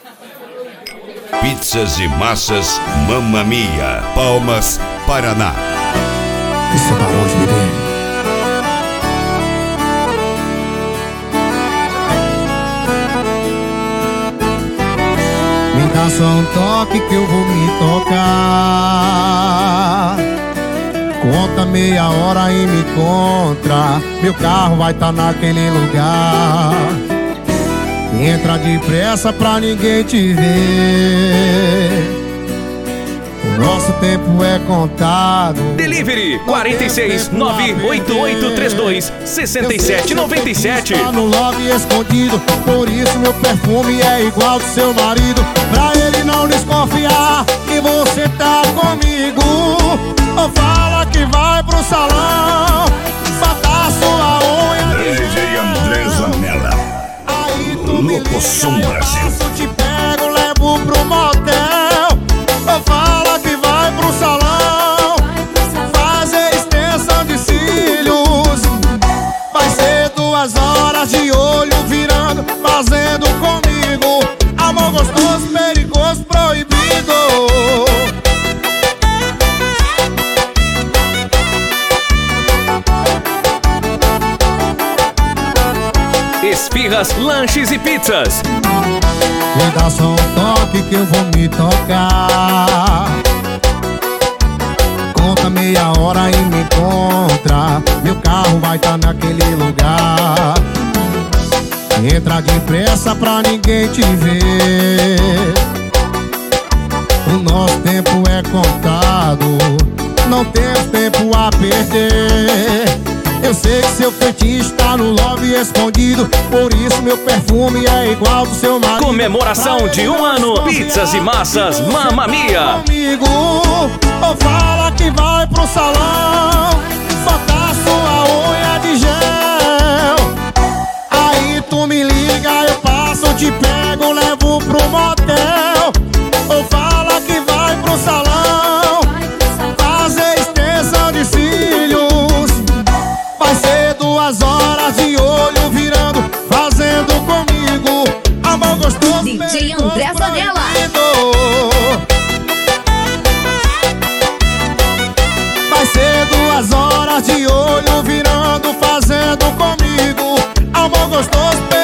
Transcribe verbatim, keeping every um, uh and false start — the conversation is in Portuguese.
Pizzas e massas Mamma Mia, Palmas, Paraná. Isso é pra onde, bebê? Me dá só um toque que eu vou me tocar. Conta meia hora e me encontra. Meu carro vai tá naquele lugar. Entra depressa pra ninguém te ver. O nosso tempo é contado. Delivery quarenta e seis, nove oito oito três dois, seis sete nove sete. Tá no love escondido, por isso meu perfume é igual do seu marido. Pra ele não desconfiar que você tá comigo. Ou fala que vai pro salão, botar sua unha. D J André Zanella, Locoção Brasil. Te pego, levo pro motel. Ou fala que vai pro salão, fazer extensão de cílios. Vai ser duas horas de olho virando, fazendo comigo amor gostoso, perigoso, proibido. Esfirras, lanches e pizzas. Me dá só um toque que eu vou me tocar. Conta meia hora e me encontra. Meu carro vai tá naquele lugar. Entra depressa pra ninguém te ver. O nosso tempo é contado, não temos tempo a perder. Eu sei que seu feitiço tá no love escondido, por isso meu perfume é igual do seu marido. Comemoração de um ano, pizzas e massas Mamma Mia. Comigo, ou fala que vai pro salão, botar sua unha de gel. Aí tu me liga, eu passo, te pego, levo pro motel. Ou fala que vai pro salão, fazer extensão de cílios. Vai ser duas horas de olho virando, fazendo comigo amor gostoso. D J André Zanella. Vai ser duas horas de olho virando, fazendo comigo amor gostoso.